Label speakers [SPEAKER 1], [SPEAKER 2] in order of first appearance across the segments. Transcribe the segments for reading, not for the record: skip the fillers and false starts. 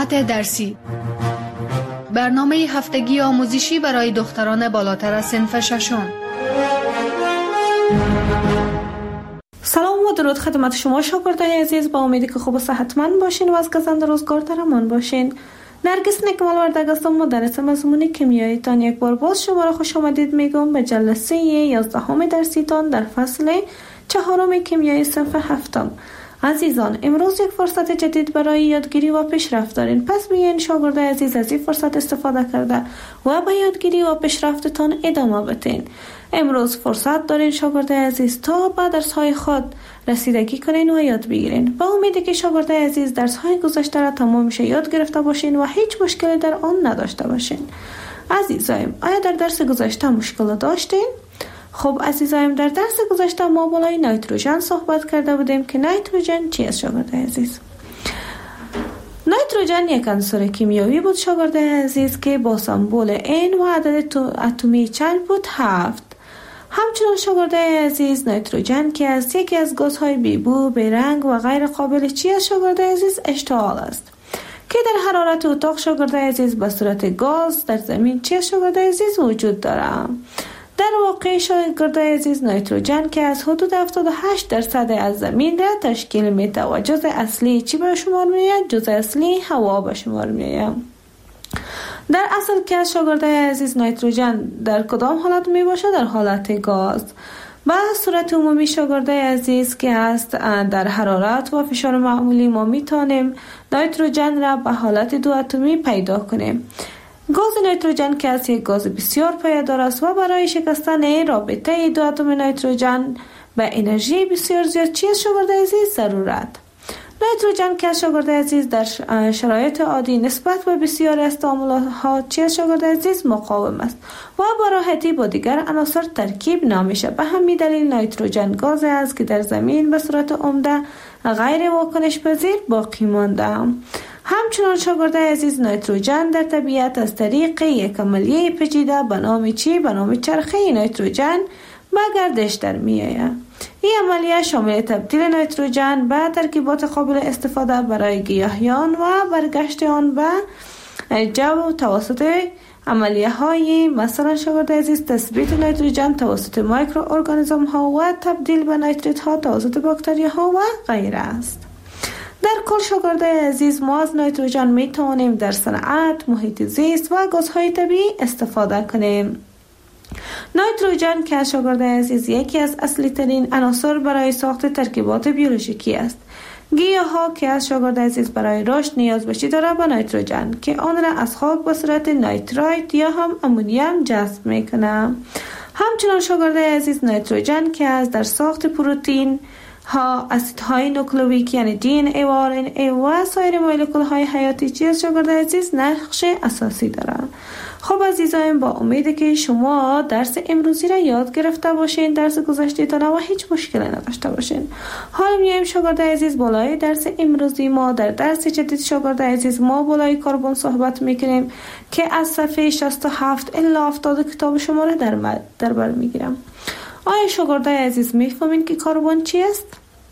[SPEAKER 1] ساعت درسی، برنامه هفتگی آموزشی برای دختران بالاتر از صنف ششم.
[SPEAKER 2] سلام و درود خدمت شما شاگردای عزیز، با امیدی که خوب و صحتمند باشین و از گزند روزگار در امان باشین. نرگس نکمل وردگ هستم، مدرس مضمون کیمیایی تان. یک بار باز شما را خوش آمدید میگم به جلسه 11 درسی تان در فصل 4 کیمیای صنف 7. عزیزان، امروز یک فرصت جدید برای یادگیری و پیشرفت دارین. پس بیاین شاگردای عزیز از این فرصت استفاده کرده و به یادگیری و پیشرفتتان ادامه بدین. امروز فرصت دارین شاگردای عزیز تا به درس‌های خود رسیدگی کنین و یاد بگیرین. با امیدی که شاگردای عزیز درس‌های گذشته را تمامش یاد گرفته باشین و هیچ مشکلی در آن نداشته باشین. عزیزایم، آیا در درس گذشته مشکل داشتین؟ خب عزیزایم، در درس گذشته ما بالای نیتروژن صحبت کرده بودیم که نیتروژن چی است شاگردای عزیز؟ نیتروژن یک عنصر کیمیایی بود شاگردای عزیز که با سمبل N و عدد اتمی چند بود؟ 7. همچنین شاگردای عزیز، نیتروژن که از یکی از گازهای بیبو، بیرنگ و غیر قابل چی است شاگردای عزیز؟ اشتعال است که در حرارت اتاق شاگردای عزیز به صورت گاز در زمین چی است شاگردای عزیز؟ وجود داره. در واقع شاگردای عزیز، نیتروژن که از حدود 78% از زمین را تشکیل میده و جزء اصلی چی به شمار میاد؟ جزء اصلی هوا به شمار میاد. در اصل که شاگردای عزیز، نیتروژن در کدام حالت می باشه؟ در حالت گاز. به صورت عمومی شاگردای عزیز که است در حرارت و فشار معمولی ما میتونیم نیتروژن را به حالت دو اتمی پیدا کنیم. گاز نیتروژن که است یک گاز بسیار پایدار است و برای شکستن رابطه دو اتم نیتروژن به انرژی بسیار زیاد چی است شاگردای عزیز؟ ضرورت. نیتروژن که شاگردای عزیز در شرایط عادی نسبت به بسیاری از تعاملات چی است شاگردای عزیز؟ مقاوم است و با راحتی با دیگر عناصر ترکیب نمیشه. به همین دلیل نیتروژن گازی است که در زمین به صورت عمده غیر واکنش پذیر باقی مانده. همچنان شاگردای عزیز، نیتروژن در طبیعت از طریق یک عملیه پیچیده به نام چی؟ به نام چرخه نیتروژن به گردش در میآید. این عملیه شامل تبدیل نیتروژن به ترکیبات قابل استفاده برای گیاهیان و برگشت آن به جو توسط عملیه های مثلا شاگردای عزیز تثبیت نیتروژن توسط میکروارگانیسم ها و تبدیل به نیتریت ها توسط باکتری ها و غیره است. در کل شاگردای عزیز، ما از نیتروژن می توانیم در صنعت، محیط زیست و گازهای طبیعی استفاده کنیم. نیتروژن که شاگردای عزیز یکی از اصلی ترین عناصر برای ساخت ترکیبات بیولوژیکی است. گیاها که از شاگردای عزیز برای رشد نیاز بشی داره به نیتروژن که آن را از خاک به صورت نیترایت یا هم امونیم جذب میکنه. همچنان شاگردای عزیز، نیتروژن که از در ساخت پروتئین ها، اسیدهای نوکلئیک یعنی DNA و RNA و سایر مولکول های حیاتی چیز شاگردای عزیز نقش اساسی دارند. خب عزیزان، با امیده که شما درس امروزی را یاد گرفته باشین، درس گذشته تان و هیچ مشکلی نداشته باشین. حالا میایم شاگردای عزیز بالای درس امروزی ما در درس جدید شاگردای عزیز ما بالای کربن صحبت میکنیم که از صفحه 67 الی 70 کتاب شما را در بر میگیرم. آیا شاگردای عزیز میفهمین که کربن چی است؟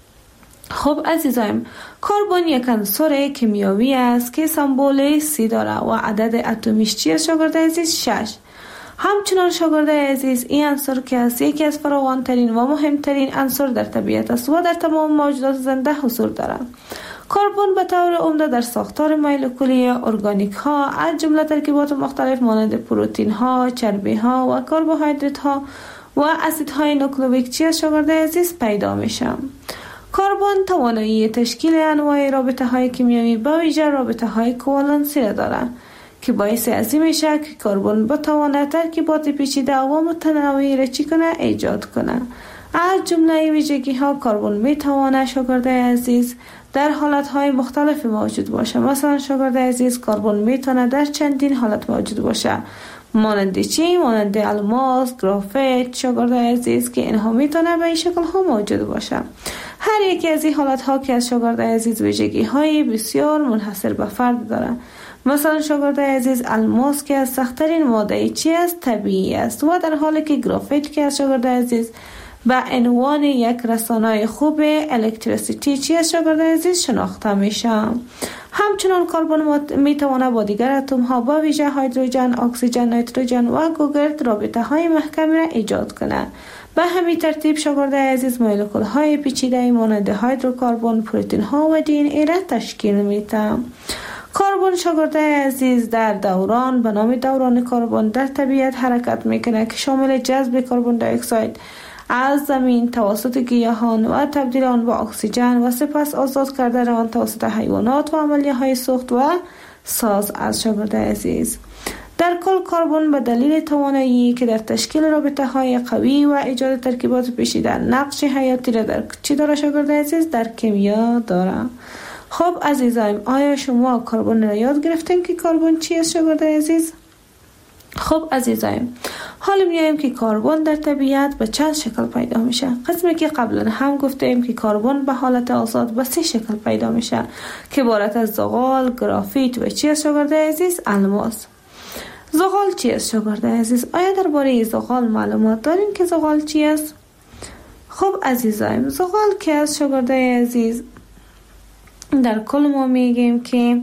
[SPEAKER 2] خب عزیزایم، کربن یک عنصر کیمیایی است که سمبل C داره و عدد اتمیش چی است شاگردای عزیز؟ 6. همچنان شاگردای عزیز، این عنصر که است یکی از فراوانترین و مهمترین عنصر در طبیعت است و در تمام موجودات زنده حضور دارد. کربن به طور عمده در ساختار مولکولی ارگانیک ها از جمله ترکیبات مختلف مانند پروتئین ها، چربی ها و کربوهیدرات ها و اسیدهای نوکلئیک چی است شاگردای عزیز؟ پیدا میشه. کربن توانایی تشکیل انواع رابطه های کیمیایی به ویژه رابطه های کوالنسی را دارد که باعث از این میشه که کربن بتواند ترکیبات پیچیده و متنوعی را چی کنه؟ ایجاد کنه. از جمله ویژگی ها کربن میتواند شاگردای عزیز در حالت های مختلف موجود باشه. مثلا شاگردای عزیز، کربن میتونه در چندین حالت موجود باشه، مانند چی؟ مانند الماس، گرافیت شاگردای عزیز که اینها میتونه به این شکل ها موجود باشه. هر یکی از این حالت ها که از شاگردای عزیز ویژگی های بسیار منحصر به فرد داره. مثلا شاگردای عزیز، الماس که از سخت‌ترین ماده چی است؟ طبیعی است و در حالی که گرافیت که از شاگردای عزیز به عنوان یک رسانه خوب الکتریسیتی چی از شاگرد عزیز شناخته میشه. همچنان کربن میتونه با دیگر اتم ها با ویژه هیدروژن، اکسیژن، نیتروژن و گوگرد رابطه های محکمی را ایجاد کنه. به همین ترتیب شاگرد عزیز مولکول های پیچیده مانند هیدروکربن، پروتئین ها و دی ان ای را تشکیل میده. کربن شاگرد عزیز در دوران به نام دوران کربن در طبیعت حرکت میکنه که شامل جذب کربن دی اکساید از زمین توسط گیاهان و تبدیل آن به اکسیژن و سپس آزاد کردن آن توسط حیوانات و عملیه های سوخت و ساز از شاگرد عزیز. در کل کربن به دلیل توانایی که در تشکیل رابطه های قوی و ایجاد ترکیبات پیچیده نقش حیاتی را در چی داره شاگرد عزیز؟ در کیمیا داره. خب عزیزایم، آیا شما کربن را یاد گرفتین که کربن چی است شاگرد عزیز؟ خب عزیزایم، حالا میایم که کربن در طبیعت به چند شکل پیدا میشه. قسمی که قبلا هم گفتیم که کربن به حالت آزاد به 3 شکل پیدا میشه که عبارت از زغال، گرافیت و چی است شاگرد عزیز؟ الماس. زغال چی است شاگرد عزیز؟ آیا درباره زغال معلومات دارین که زغال چی است؟ خب عزیزایم، زغال که است شاگرد عزیز؟ در کل ما میگیم که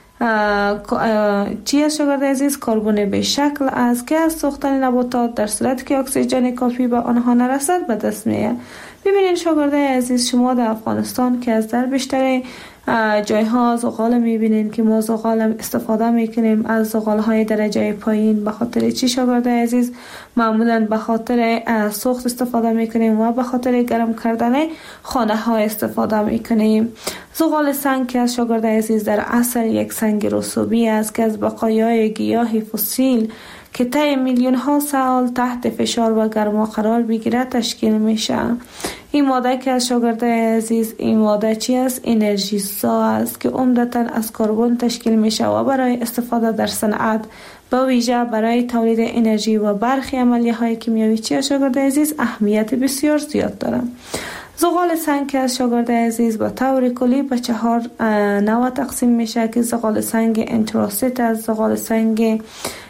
[SPEAKER 2] چی است شاگرد عزیز؟ کربن به شکل است که از سوختن نباتات در صورتی که اکسیژن کافی به آنها نرسد به دست میاد. ببینید شاگرد عزیز، شما در افغانستان که از در بیشتر جایها زغال میبینین که ما زغال استفاده میکنیم از زغال های درجه پایین. به خاطر چی شاگرد عزیز؟ معمولا به خاطر سوخت استفاده میکنیم و به خاطر گرم کردن خانه ها استفاده میکنیم. زغال سنگ که از شاگرد عزیز در اصل یک سنگ رسوبی است که از بقایای گیاه فسیل که طی میلیون ها سال تحت فشار و گرما قرار بگیرد تشکیل میشه. این ماده که از شاگرد عزیز، این ماده چی است؟ انرژی سا است که عمدتاً از کربن تشکیل میشه و برای استفاده در صنعت با ویژه برای تولید انرژی و برخی عملیه های کیمیایی چی از شاگرد عزیز اهمیت بسیار زیاد داره. زغال سنگ که از شاگرد عزیز به طور کلی به 4 نوع تقسیم میشه که زغال سنگ انتراسیت است، زغال سنگ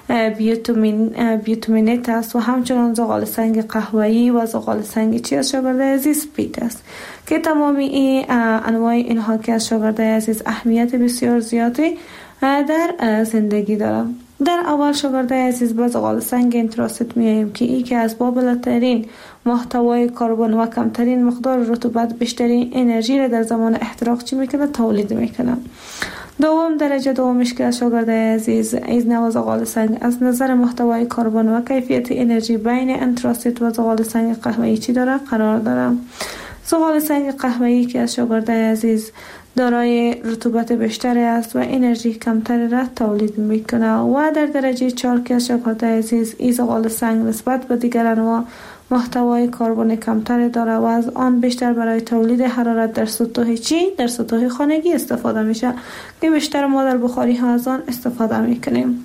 [SPEAKER 2] بیوتومینت است و همچنان زغال سنگ قهوه‌ای و زغال سنگ چی از شاگرد عزیز پیت است که تمامی این انواع اینها که از شاگرد عزیز اهمیت بسیار زیادی در زندگی دارم. در اول شاگرد عزیز به زغال سنگ انتراسیت میاییم که ای که از بالاترین محتوای کربن و کمترین مقدار رطوبت بیشترین انرژی را در زمان احتراق چی میکنه؟ تولید میکنه. دوم درجه دومش که شاگرد عزیز از نوع زغال سنگ از نظر محتوای کربن و کیفیت انرژی بین انتراسیت و زغال سنگ قهوه‌ای چی داره؟ قرار داره. زغال سنگ قهوه‌ای که از شاگرد عزیز دارای رطوبت بیشتری است و انرژی کمتری را تولید میکنه. و در درجه 4 که شاگرد عزیز این زغال سنگ نسبت به دیگر انواع محتوای کربن کمتری داره و از آن بیشتر برای تولید حرارت در سطوح چی؟ در سطوح خانگی استفاده میشه که بیشتر ما در بخاری ها از آن استفاده میکنیم.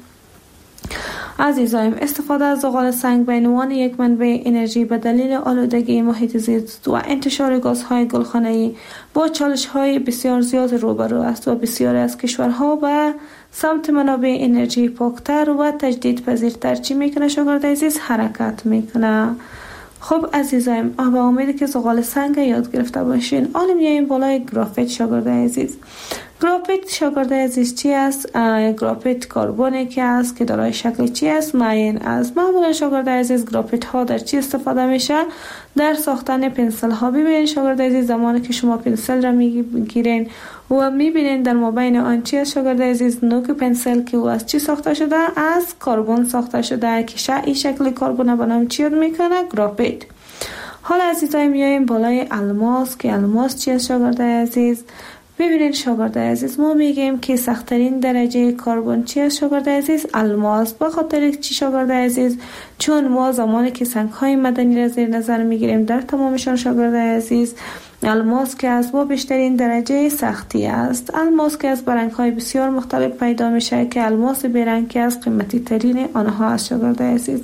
[SPEAKER 2] عزیزایم، استفاده از زغال سنگ به عنوان یک منبع انرژی به دلیل آلودگی محیط زیست و انتشار گازهای گلخانه‌ای با چالش‌های بسیار زیاد روبرو است و بسیاری از کشورها به سمت منابع انرژی پاکتر و تجدیدپذیرتر چی میکنه شاگرد عزیز؟ حرکت میکنه. خب عزیزایم، با امید که زغال سنگ یاد گرفته باشین. حالا میایم بالای گرافیت شاگرد عزیز. گرافیت شاگرد عزیز چی است؟ گرافیت کربنی که است که دارای شکل چی است؟ معین است. معمولا شاگرد عزیز گرافیت ها در چی استفاده میشه؟ در ساختن پنسل ها. ببینید شاگرد عزیز، زمانی که شما پنسل را میگیرین و میبینین در مابین آن چی است شاگرد عزیز؟ نوک پنسل که او از چی ساخته شده؟ از کربن ساخته شده که این شکل کربن به نام چی یاد میکنه؟ گرافیت. حالا عزیزای میایم بالای الماس که الماس چی است شاگرد عزیز؟ ببینید شاگرد عزیز، ما میگیم که سخت‌ترین درجه کربن چی است شاگرد عزیز؟ الماس. به خاطر چی شاگرد عزیز؟ چون ما زمانی که سنگ‌های معدنی را زیر نظر میگیریم در تمامشان شاگرد عزیز الماس که از با بیشترین درجه سختی است. الماس که از برنگ‌های بسیار مختلف پیدا میشه که الماس برنگ که از قیمتی ترین آنها است شاگرد عزیز.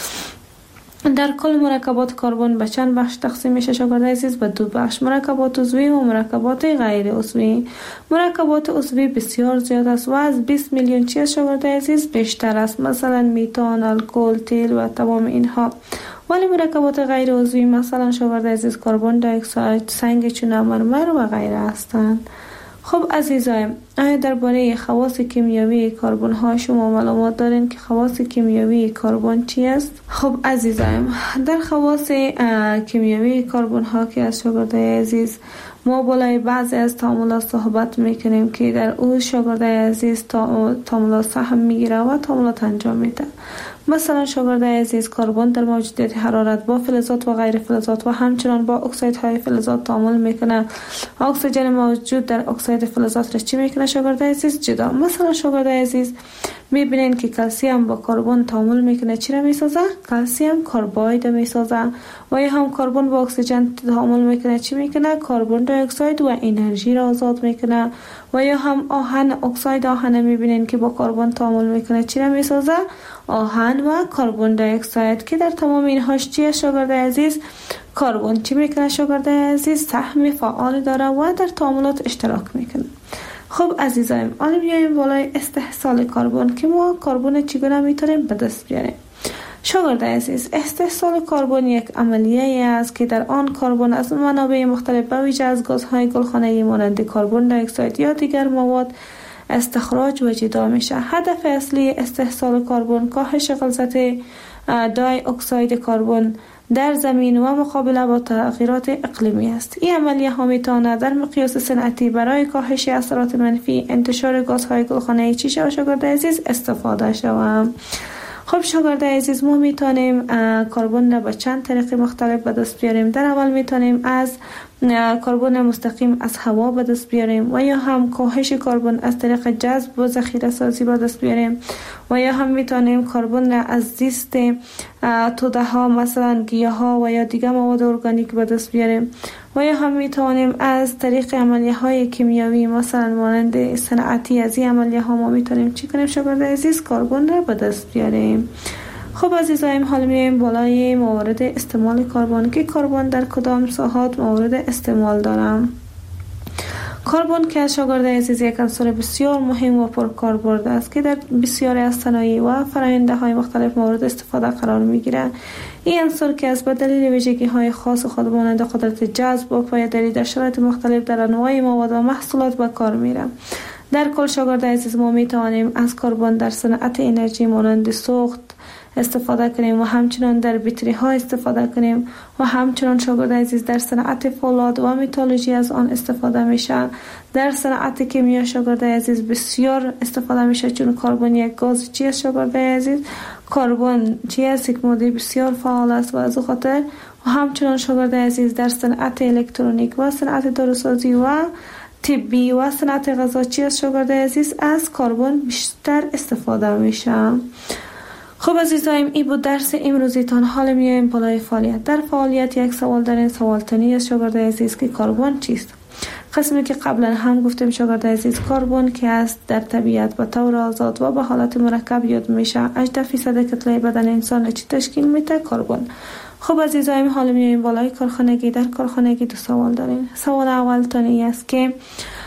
[SPEAKER 2] در کل مرکبات کربن به چند بخش تقسیم میشه شاگرد عزیز؟ به 2 بخش، مرکبات عضوی و مرکبات غیر عضوی. مرکبات عضوی بسیار زیاد است و از 20 میلیون چیز شاگرد عزیز بیشتر است، مثلا میتان، الکل، تیل و تمام اینها. ولی مرکبات غیر عضوی مثلا شاگرد عزیز کربن دی اکساید، سنگ چون مرمر و غیره هستند. خب عزیزایم، آیا درباره خواص کیمیایی کربن ها شما معلومات دارین که خواص کیمیایی کربن چی است؟ خب عزیزایم، در خواص کیمیایی کربن ها که از شاگرد عزیز ما بالای بعضی از تعاملات صحبت میکنیم که در او شاگرد عزیز تعاملات سهم میگیره و تعاملات انجام میده. مثلا شاگرد عزیز کربن در موجودیت حرارت با فلزات و غیر فلزات و همچنان با اکسایدهای فلزات تعامل میکنه. اکسیژن موجود در اکساید فلزات را چی میکنه شاگرد عزیز؟ جدا. مثلا شاگرد عزیز میبینین که کلسیم با کربن تعامل میکنه، چی را میسازه؟ کلسیم کرباید میسازه. و یا هم کربن با اکسیژن تعامل میکنه، چی میکنه؟ کربن دی اکساید و انرژی را آزاد میکنه. و یا هم آهن، اکساید آهن میبینین که با کربن تعامل میکنه، چی را میسازه؟ آهن و کربن دی اکساید، که در تمام اینهاش چیه شاگرد عزیز؟ کربن چی میکنه شاگرد عزیز؟ سهم فعال داره و در تعاملات اشتراک میکنه. خب عزیزایم، حالا بیایم بالای استحصال کربن که ما کربن چگونه میتونیم به دست بیاریم. شاگرد عزیز، استحصال کربن یک عملیه است که در آن کربن از منابع مختلف به ویژه از گازهای گلخانه‌ای مانند کربن دی اکساید یا دیگر مواد استخراج و جدا میشه. هدف اصلی استحصال کربن کاهش غلظت دی اکساید کربن در زمین و مقابله با تغییرات اقلیمی است. این عملیه ها میتواند در مقیاس صنعتی برای کاهش اثرات منفی انتشار گازهای گلخانه‌ای چی شود شاگرد عزیز؟ استفاده شود. خب شاگرد عزیز، ما میتونیم کربن را به چند طریق مختلف به دست بیاریم. در اول میتونیم از کربن مستقیم از هوا به دست بیاریم و یا هم کاهش کربن از طریق جذب و ذخیره سازی به دست بیاریم و یا هم میتونیم کربن را از زیست توده ها مثلا گیاه ها و یا دیگر مواد ارگانیک به دست بیاریم و یا هم میتونیم از طریق عملیه های کیمیایی مثلا مانند صنعتی از این عملیه ها ما میتونیم چی کنیم شاگرد عزیز؟ کربن را به دست بیاریم. خب عزیزایم، حالا میایم بالای موارد استعمال کربن که کربن در کدام ساحات مورد استعمال دارم. کربن که شاگرد عزیز یک عنصر بسیار مهم و پرکاربرد است که در بسیاری از صنایع و فرآیندهای های مختلف مورد استفاده قرار میگیرد. این عنصر که از به دلیل ویژگی های خاص خود مانند قدرت جذب و پایداری در شرایط مختلف در انواع مواد و محصولات به کار میره. در کل شاگرد عزیز، ما میتوانیم از کربن در صنعت انرژی مانند سوخت استفاده کنیم و همچنان در بطری ها استفاده کنیم و همچنان شاگرد عزیز در صنعت فولاد و متالورژی از آن استفاده میشه. در صنعت کیمیا شاگرد عزیز بسیار استفاده میشه، چون کربن یک گاز چی است شاگرد عزیز؟ کربن چی است؟ یک ماده بسیار فعال است و از خاطر و همچنان شاگرد عزیز در صنعت الکترونیک و صنعت داروسازی و طبی و صنعت غذا چی است شاگرد عزیز؟ از کربن بیشتر استفاده میشه. خب عزیزایم، این بود درس امروزیتان. حالا میایم بالای فعالیت. در فعالیت یک سوال دارین، سوال تنی از شاگرد عزیز که کربن چیست؟ قسمی که قبلا هم گفتیم شاگرد عزیز، کربن که است در طبیعت به طور آزاد و به حالت مرکب یاد میشه. 18% کتله بدن انسان چی تشکیل میده؟ کربن. خب عزیزایم، حالا میایم بالای کارخانگی. در کارخانگی دو سوال دارین. سوال اول تانی است که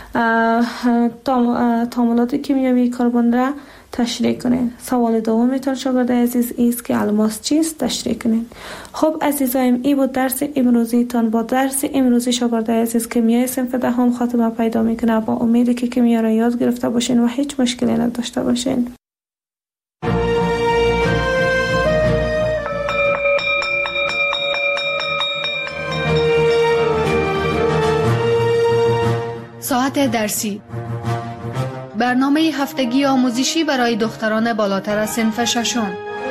[SPEAKER 2] تعاملات کیمیایی کربن را تشریح کنین. سوال دومتون شاگرد عزیز است که الماس چیست؟ تشریح کنین. خب عزیزایم، این بود درس امروزیتان. با درس امروزی شاگرد عزیز کیمیای صنف دهم خاتمه پیدا میکنه. با امیدی که کیمیا را یاد گرفته باشین و هیچ مشکلی نداشته باشین.
[SPEAKER 1] ساعت درسی، برنامه هفتگی آموزشی برای دختران بالاتر از صنف ششم.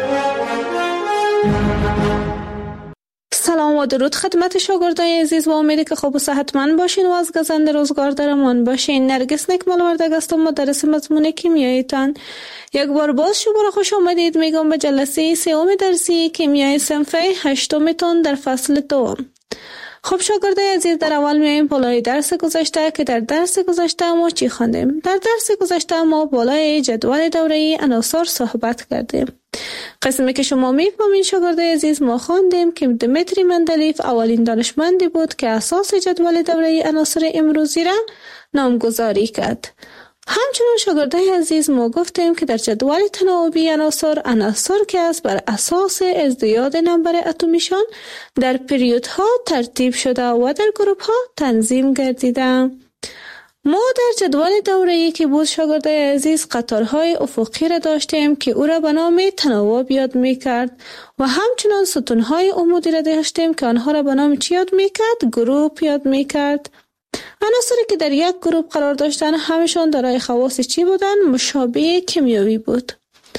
[SPEAKER 2] سلام و درود خدمت شاگردای عزیز و امیدی که خوب و صحتمند باشین و از گزند روزگار درمان باشین. نرگس نکمل وردگ هستم، مدرس مضمون کیمیایتان. یک بار باز شما خوش آمدید میگم به جلسه سوم درسی کیمیای صنف هشتمتون در فصل دوم. خب شاگردای عزیز، در اول میایم بالای درس گذشته که در درس گذشته ما چی خواندیم؟ در درس گذشته ما بالای جدول دوره‌ای عناصر صحبت کردیم. قسمی که شما میفهمین شاگردای عزیز، ما خواندیم که دمیتری مندلیف اولین دانشمندی بود که اساس جدول دوره‌ای عناصر امروزی را نامگذاری کرد. همچنان شاگردای عزیز ما گفتیم که در جدول تناوبی عناصر که است بر اساس ازدیاد نمبر اتمیشان در پریودها ترتیب شده و در گروپ ها تنظیم گردیده. ما در جدول دوره‌ای که بود شاگردای عزیز قطارهای افقی را داشتیم که او را به نام تناوب یاد می‌کرد و همچنان ستونهای عمودی را داشتیم که آنها را به نام چی یاد می‌کرد؟ گروپ یاد می‌کرد. عناصری که در یک گروپ قرار داشتن همشون دارای خواص چی بودن؟ مشابه کیمیایی بود.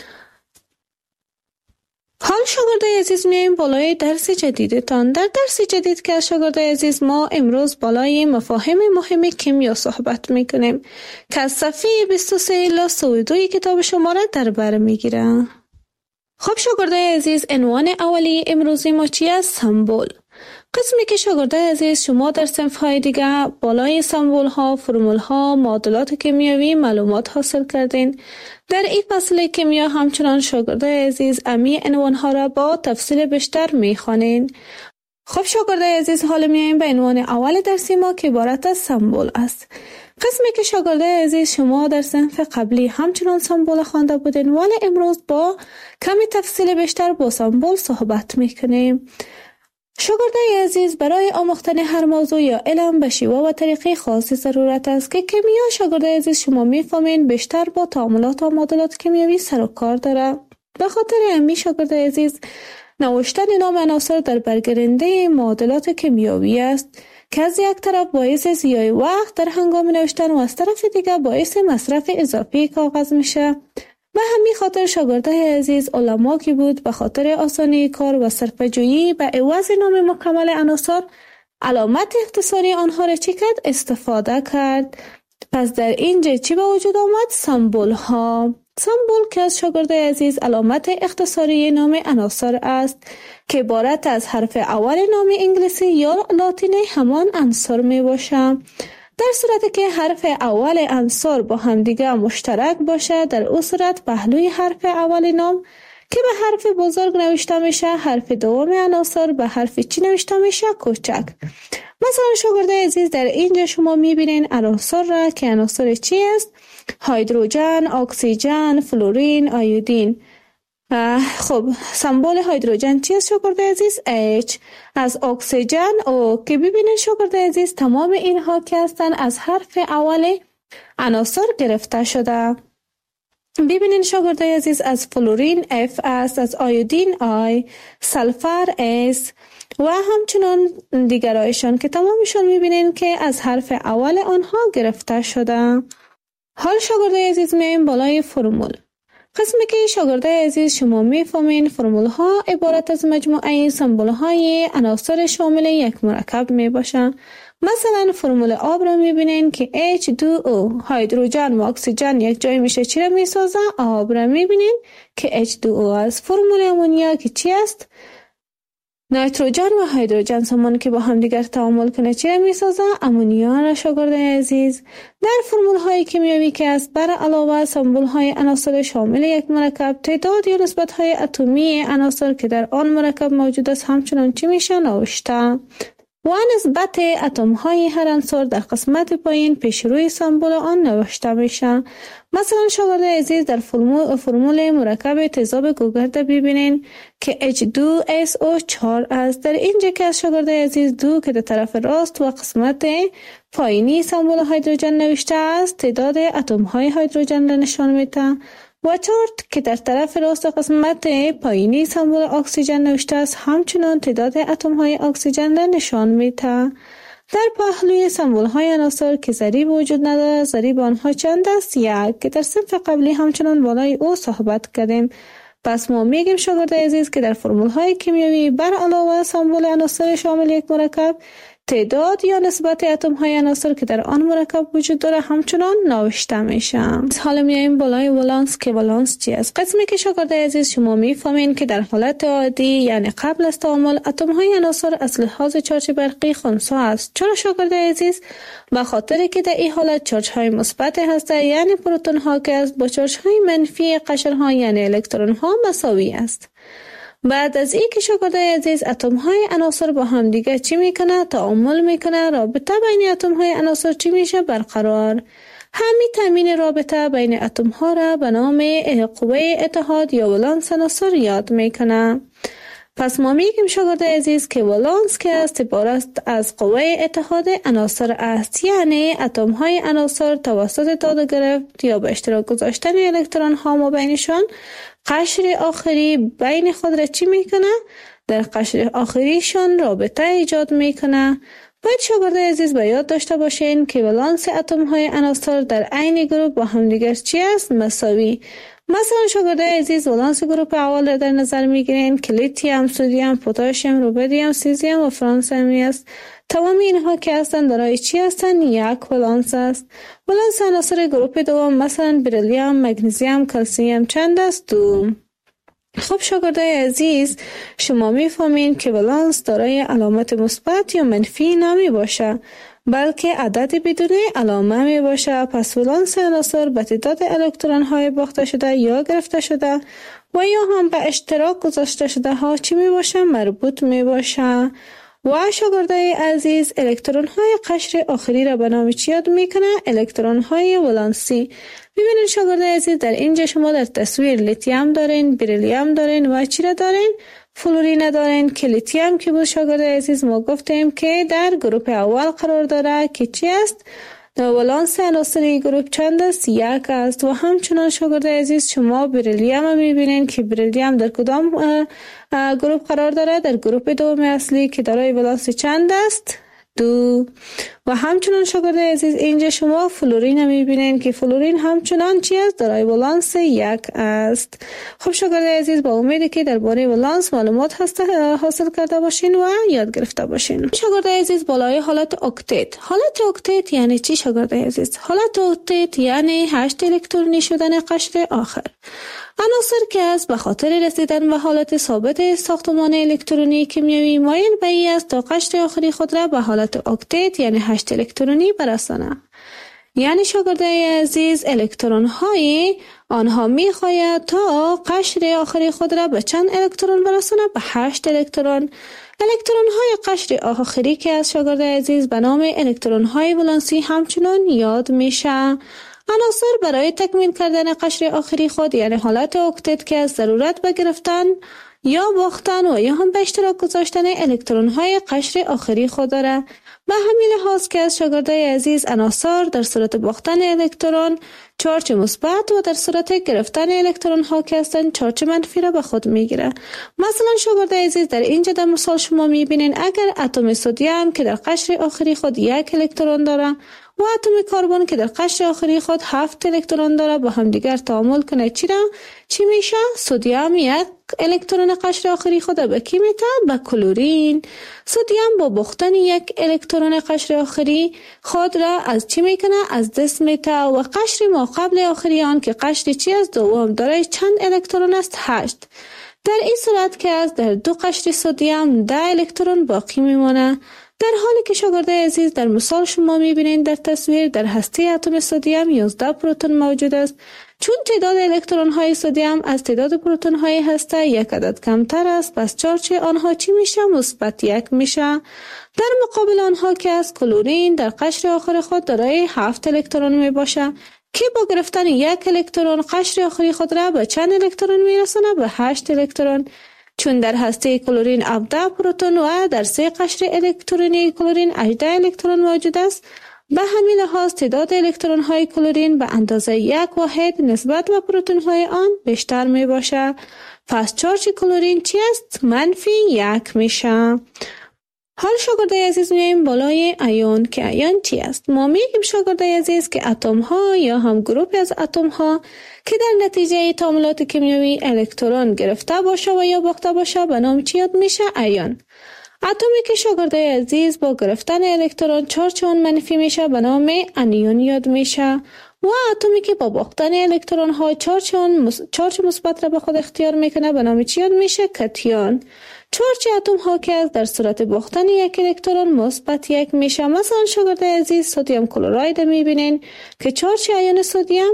[SPEAKER 2] حال شاگردای عزیز میایم بالای درس جدیدتان. در درس جدید که شاگردای عزیز ما امروز بالای مفاهیم مهم کیمیا صحبت میکنیم که از صفحه 23 الی 32 کتاب شما را در بر میگیره. خب شاگردای عزیز عنوان اولی امروزی ما چی است؟ سمبل. قسمی که شاگردای عزیز شما در صنف‌های دیگه بالای سمبول‌ها، فرمول‌ها، معادلات کیمیایی معلومات حاصل کردین. در این فصل کیمیا همچنان شاگردای عزیز امی عنوان‌ها را با تفصیل بیشتر می‌خوانین. خب شاگردای عزیز حالا میایم به عنوان اول درسی ما که عبارت از سمبل است. قسمی که شاگردای عزیز شما در صنف قبلی همچنان سمبل خوانده بودین ولی امروز با کمی تفصیل بیشتر با سمبل صحبت می‌کنیم. شاگردای عزیز برای آموختن هر موضوع یا علم به شیوه و طریقه خاصی ضرورت است که کیمیا شاگردای عزیز شما میفهمین بیشتر با تعاملات و معادلات کیمیایی سر و کار داره. به خاطر همین شاگردای عزیز نوشتن نام عناصر در برگرنده معادلات کیمیایی است که از یک طرف باعث ضیاع وقت در هنگام نوشتن و از طرف دیگر باعث مصرف اضافی کاغذ میشه. به همین خاطر شاگردای عزیز علما که بود به خاطر آسانی کار و صرفه‌جویی به عوض نام مکمل عناصر علامت اختصاری آنها را چی کرد؟ استفاده کرد. پس در اینجا چی به وجود آمد؟ سمبول ها. سمبول که از شاگردای عزیز علامت اختصاری نام عناصر است که عبارت از حرف اول نام انگلیسی یا لاتینی همان عنصر می باشه. در صورتی که حرف اول عنصر با همدیگه مشترک باشه در او صورت پهلوی حرف اول نام که به حرف بزرگ نوشته میشه، حرف دوم عناصر به حرف چی نوشته میشه؟ کوچک. مثلا شاگردای عزیز در اینجا شما میبینین عناصر را که عناصر چی است؟ هیدروژن، اکسیژن، فلورین، آیودین. خب سمبل هیدروژن چی است شاگردای عزیز؟ H. از اکسیژن او که ببینین شاگردای عزیز تمام اینها که هستن از حرف اول عناصر گرفته شده. ببینین شاگردای عزیز از فلورین F است، از آیودین I، سلفر S و همچنان دیگرایشان که تمامشون میبینین که از حرف اول آنها گرفته شده. حال شاگردای عزیز میایم بالای فرمول. قسمی که شاگردای عزیز شما میفهمین فرمول ها عبارت از مجموعه سمبل های عناصر شامل یک مرکب می باشن. مثلا فرمول آب را میبینین که H2O هیدروژن و اکسیژن یک جای میشه چی را میسازه؟ آب را میبینین که H2O است. فرمول امونیا که چی است؟ نیتروژن و هیدروژن سامان که با هم دیگر تعامل کنه چی را میسازه؟ امونیا را شاگردای عزیز. در فرمول های کیمیایی که است بر علاوه سمبل های عناصر شامل یک مرکب تعداد یا نسبت های اتمی عناصر که در آن مرکب موجود است همچنان چی میشه؟ نوشته. و نسبت اتم های هر عنصر در قسمت پایین پیش روی سمبل آن نوشته میشه. مثلا شاگردای عزیز در فرمول مرکب تیزاب گوگرد ببینین که H2SO4 است. در اینجا که از شاگردای عزیز دو که در طرف راست و قسمت پایینی سمبل هیدروژن نوشته است تعداد اتم های هیدروژن را نشان میده و 4 که در طرف راست قسمت پایینی سمبل اکسیژن نوشته است همچنان تعداد اتم های اکسیژن را نشان میده. در پهلوی سمبل های عناصر که ضریب وجود نداره ضریب آنها چند است؟ 1 که در صنف قبلی همچنان بالای او صحبت کردیم. پس ما میگیم شاگردای عزیز که در فرمول های کیمیایی بر علاوه سمبل عناصر شامل یک مرکب تعداد یا نسبت اتم های عناصر که در آن مرکب وجود داره همچنان نوشته میشه. حالا میایم بالای ولانس که ولانس چی است؟ قسمی که شاگردای عزیز شما میفهمین که در حالت عادی یعنی قبل از تعامل اتم های عناصر از لحاظ چارج برقی خنثی است. چرا شاگردای عزیز؟ به خاطر که در این حالت چارج های مثبت هسته یعنی پروتون ها که است با چارج های منفی قشر ها یعنی الکترون ها مساوی است. بعد از این که شاگردای عزیز اتم های عناصر با هم دیگه چی میکنه؟ تعامل میکنه. رابطه بین اتم های عناصر چی میشه؟ برقرار. همین تامین رابطه بین اتم ها را به نام قوه اتحاد یا ولانس عناصر یاد میکنه. پس ما میگیم شاگرد عزیز که ولانس که است عبارت از قوه اتحاد عناصر است، یعنی اتم های عناصر توسط داده گرفت یا به اشتراک گذاشتن الکترون ها ما بینشان قشر آخری بین خود را چی میکنه؟ در قشر آخریشان رابطه ایجاد میکنه. باید شاگرد عزیز به یاد داشته باشین که ولانس اتم های عناصر در عین گروپ با همدیگر چی است؟ مساوی. مثلا شاگرد عزیز ولانس گروپ اول را در نظر میگیرین که لیتیوم، سدیم، پتاسیم، رودیم، سیزیم و فرانسیمی است. تمام اینها که هستند دارای چی هستند؟ یک ولانس است. ولانس عناصر گروپ دوم مثلا بریلیوم، مگنیزیم، کلسیم چند است؟ 2. خب شاگردای عزیز، شما میفهمین که ولانس دارای علامت مثبت یا منفی نمی باشه، بلکه عدد بدون علامه می باشه. پس ولانس عناصر به تعداد الکترون های باخته شده یا گرفته شده و یا هم به اشتراک گذاشته شده ها چی می باشه؟ مربوط می باشه. و شاگردای عزیز، الکترون های قشر آخری را به نام چی یاد میکنه؟ الکترون های ولانسی. ببینید شاگردای عزیز، در اینجا شما در تصویر لیتیوم دارین، بریلیوم دارین و چی را دارین؟ فلورین دارین که لیتیوم که بود شاگردای عزیز ما گفتیم که در گروپ اول قرار داره که چی است؟ ولانس عناصری گروپ چند است؟ 1 است. و همچنان شاگردای عزیز شما بریلیوم میبینین که بریلیوم در کدام گروپ قرار داره؟ در گروپ دوم اصلی که دارای ولانس چند است؟ 2. و همچنان شاگردای عزیز اینجا شما فلورین میبینین که فلورین همچنان چی است؟ دارای ولانس 1 است. خب شاگردای عزیز، با امیدی که درباره ولانس معلومات حاصل کرده باشین و یاد گرفته باشین. شاگردای عزیز، بالای حالت اکتت. حالت اکتت یعنی چی شاگردای عزیز؟ حالت اکتت یعنی 8 الکترونی شدن قشر آخر. عناصر که از به خاطر رسیدن به حالت ثابت ساختمان الکترونی کیمیایی مایل به این است تا قشر آخری خود را به حالت اکتت یعنی 8 الکترونی برسانه. یعنی شاگردای عزیز، الکترون های آنها میخواهد تا قشر آخری خود را به چند الکترون برسانه؟ به 8 الکترون. الکترون های قشر آخری که از شاگردای عزیز به نام الکترون های ولانسی همچنان یاد میشه. عناصر برای تکمیل کردن قشر آخری خود یعنی حالت اکتت که از ضرورت به گرفتن یا باختن و یا هم به اشتراک گذاشتن الکترون های قشر آخری خود داره. به همین لحاظ که از شاگردای عزیز عناصر در صورت باختن الکترون چارج مثبت و در صورت گرفتن الکترون ها که هستند چارج منفی را به خود میگیره. مثلا شاگردای عزیز، در اینجا در مثال شما میبینین اگر اتم سدیم که در قشر آخری خود 1 الکترون داره و اتم کربن که در قشر آخری خود 7 الکترون داره با هم دیگر تعامل کنه چی میشه؟ سدیم 1 الکترون قشر آخری خود به کی میده؟ به کلورین. سدیم با باختن 1 الکترون قشر آخری خود را از چی میکنه؟ از دست میده. و قشر ما قبل آخری آن که قشر چی است؟ دوم دارای چند الکترون است؟ 8. در این صورت که از در 2 قشر سدیم 10 الکترون باقی میمونه. در حالی که شاگردای عزیز در مثال شما میبینید در تصویر در هسته اتم سدیم 11 پروتون موجود است. چون تعداد الکترون های سدیم از تعداد پروتون های هسته 1 عدد کمتر است، پس چارج آنها چی میشه؟ مثبت 1 میشه. در مقابل آنها که از کلورین در قشر آخر خود دارای 7 الکترون میباشه که با گرفتن 1 الکترون قشر آخری خود را به چند الکترون میرسونه؟ به 8 الکترون. چون در هسته کلورین 17 پروتون و در 3 قشر الکترونی کلورین 18 الکترون موجود است، به همین لحاظ تعداد الکترون های کلورین به اندازه 1 واحد نسبت به پروتون های آن بیشتر می باشه. پس چارج کلورین چی است؟ منفی 1 میشه. حال شاگردای عزیز میایم بالای ایون که ایون چی است؟ ما میگیم شاگردای عزیز که اتم ها یا هم گروپی از اتم ها که در نتیجه تعاملات کیمیایی الکترون گرفته باشه و یا باخته باشه به نام چی یاد میشه؟ ایون. اتمی که شاگردای عزیز با گرفتن الکترون چارج آن منفی میشه به نام انیون یاد میشه. و اتمی که با باختن الکترون ها چارج مثبت را به خود اختیار میکنه به نام چی یاد میشه؟ کتیون. چارج اتم ها که در صورت باختن 1 الکترون مثبت 1 میشه. مثلا شاگردای عزیز سدیم کلراید میبینین که چارج ایون سدیم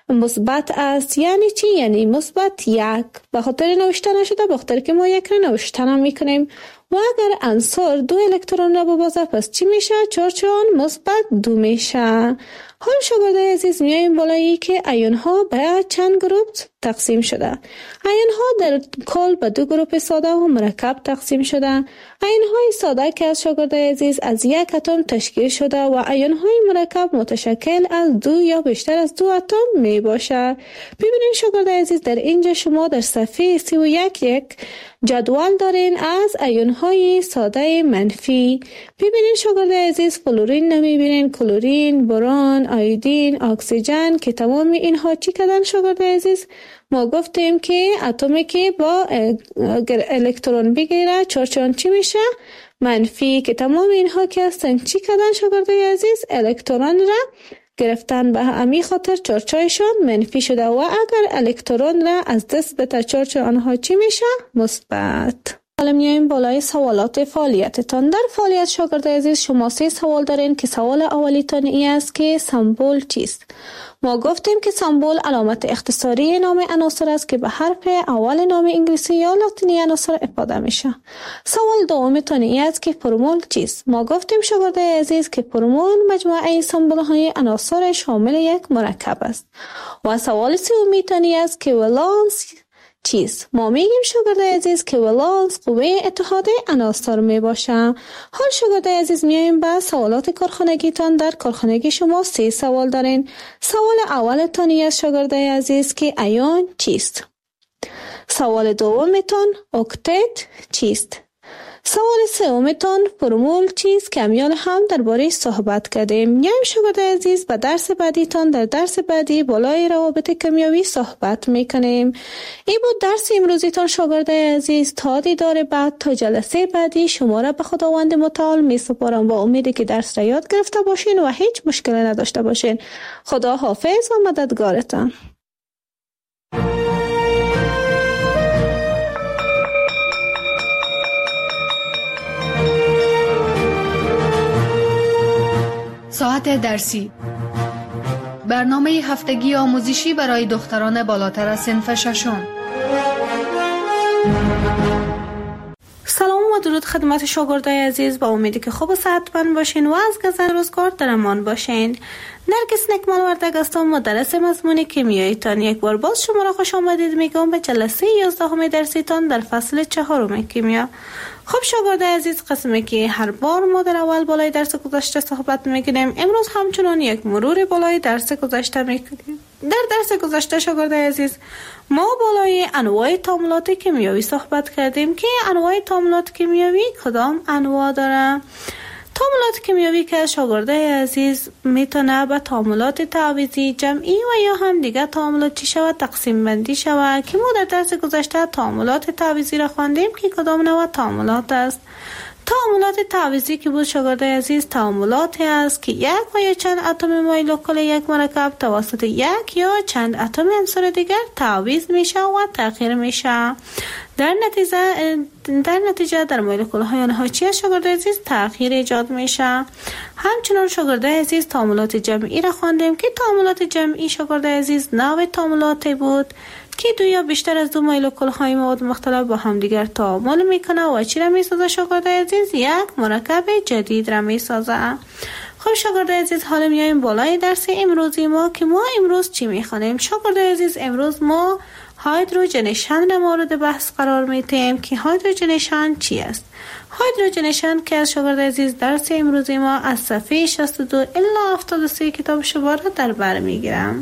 [SPEAKER 2] مثبت است. یعنی چی؟ یعنی مثبت 1. به خاطر نوشته نشده، به خاطر که ما 1 را نوشته میکنیم. و اگر عنصر 2 الکترون را ببازه پس چی میشه؟ چارج آن مثبت 2 میشه. حال شاگردای عزیز میایم بالایی که ایون ها به چند گروه تقسیم شده. ایون ها در کل به 2 گروه ساده و مرکب تقسیم شده. ایون های ساده که از شاگردای عزیز از یک اتم تشکیل شده و ایون های مرکب متشکل از 2 یا بیشتر از 2 اتم می باشه. ببینید شاگردای عزیز در اینجا شما در صفحه 31 یک جدول دارین از ایون های ساده منفی. ببینید شاگردای عزیز فلورین نمیبینین، کلورین، برون، آیودین، اکسیژن که تمام اینها چی کردن شاگردای عزیز؟ ما گفتیم که اتمی که با الکترون بگیره چارج آن چی میشه؟ منفی. که تمام اینها که هستن چی کردن شاگردای عزیز؟ الکترون را گرفتن، به همین خاطر چارجشان منفی شده و اگر الکترون را از دست بده چارج آنها چی میشه؟ مثبت. حالا میایم بالای سوالات فعالیتتان. در فعالیت شاگردای عزیز شما 3 سوال دارین که سوال اولیتان این است که سمبل چیست؟ ما گفتیم که سمبل علامت اختصاری نام عناصر است که به حرف اول نام انگلیسی یا لاتینی عناصر افاده میشه. سوال دومتان این است که فرمول چیست؟ ما گفتیم شاگردای عزیز که فرمول مجموعه سمبل های عناصر شامل یک مرکب است. و سوال سومیتان این است که ولانس چیست؟ ما میگیم شاگردای عزیز که ولانس قوه اتحاد عناصر می باشه. حال شاگردای عزیز میایم به سوالات کارخانگیتان. در کارخانگی شما 3 سوال دارین. سوال اولتان است شاگردای عزیز که ایون چیست؟ سوال دومتان اکتت چیست؟ سوال سومتان فرمول چیست که امیال هم درباره صحبت کردیم. میایم شاگردای عزیز به درس بعدیتان. در درس بعدی بالای روابط کیمیایی صحبت میکنیم. این بود درس امروزیتان شاگردای عزیز. تا دیدار بعد، تا جلسه بعدی شما را به خداوند متعال می سپارم با امیدی که درس را یاد گرفته باشین و هیچ مشکلی نداشته باشین. خدا حافظ و مددگارتان.
[SPEAKER 1] ساعت درسی، برنامه هفتگی آموزشی برای دختران بالاتر از صنف ششم.
[SPEAKER 2] سلام و درود خدمت شاگردای عزیز. با امیدی که خوب و صحتمند باشین و از گذر روزگار در امان باشین. نرگس نکمال وردگ هستم، مدرس مضمون کیمیاییتان. یک بار باز شما را خوش آمدید میگم به جلسه 11 درسیتان در فصل 4 کیمیا. خب شاگردای عزیز، قسمی که هر بار ما در اول بالای درس گذشته صحبت میکنیم، امروز همچنان یک مرور بالای درس گذشته میکنیم. در درس گذشته شاگردای عزیز ما بالای انواع تعاملات کیمیایی صحبت کردیم که انواع تعاملات کیمیایی کدام انواع داره. تعاملات کیمیایی که شاگردای عزیز میتونه به تعاملات تعویضی، جمعی و یا هم دیگه تعاملات چی شود تقسیم بندی شود که ما در درس گذشته تعاملات تعویضی را خواندیم که کدام نوع تعاملات است. تعاملات تعویضی که بود شاگردای عزیز تعاملاتی است که یک و یا چند اتم مایل کل یک مرکب توسط یک یا چند اتم عنصر دیگر تعویض میشه و تغییر میشه. در نتیجه در مولکول های آنها چی است شاگردای عزیز؟ تغییر ایجاد میشه. همچنان شاگردای عزیز تعاملات جمعی را خواندیم که تعاملات جمعی شاگردای عزیز نوع تعاملاتی بود که 2 یا بیشتر از 2 مولکول های مواد مختلف با هم دیگر تعامل میکنه و چی را میسازه شاگردای عزیز؟ یک مرکب جدید را میسازه. خب شاگردای عزیز، حالا میایم بالای درس امروزی ما که ما امروز چی میخوانیم شاگردای عزیز؟ امروز ما هایدروژنیشن را مورد بحث قرار میدیم که هایدروژنیشن چی است. هایدروژنیشن که از شاگردای عزیز درس امروزی ما از صفحه 62 الی 73 کتاب شماره در بر میگیرم.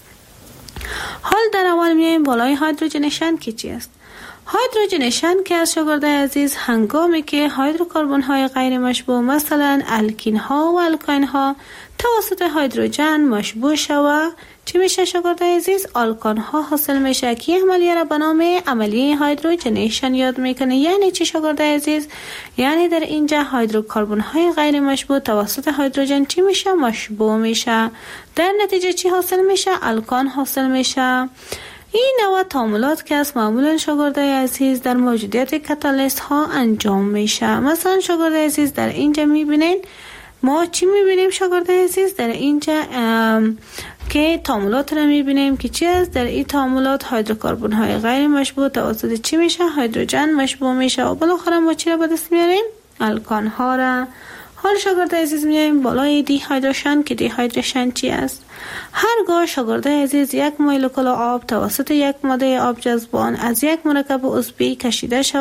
[SPEAKER 2] حال در اول میایم بالای هایدروژنیشن که چی است. هایدروژنیشن که از شاگردای عزیز هنگامی که هیدروکربن های غیر مشبوع مثلا الکین ها و الکاین ها توسط هیدروژن مشبوع شود چی میشه شاگردای عزیز؟ آلکان ها حاصل میشه که عملیه را به نام عملیه هایدروژنیشن یاد میکنه. یعنی چی شاگردای عزیز؟ یعنی در اینجا هیدروکربن های غیر مشبوع توسط هیدروژن چی میشه؟ مشبوع میشه. در نتیجه چی حاصل میشه؟ الکان حاصل میشه. این نوع تعاملات که از معمولا شاگردای عزیز در موجودیت کاتالیست ها انجام میشه. مثلا شاگردای عزیز در اینجا میبینین ما چی میبینیم شاگردای عزیز؟ در اینجا که تعاملات را میبینیم که چی است. در این تعاملات هیدروکربن های غیر مشبوع توسط چی میشه؟ هیدروژن مشبوع میشه و بالاخره ما چی را به دست میاریم؟ الکان ها را. حال شاگرد عزیز میایم بالای دی هیدروژن که دی هیدروژن چی است؟ هرگاه شاگرد عزیز یک مولکول آب توسط یک ماده آب جذبان از یک مرکب عضوی کشیده شود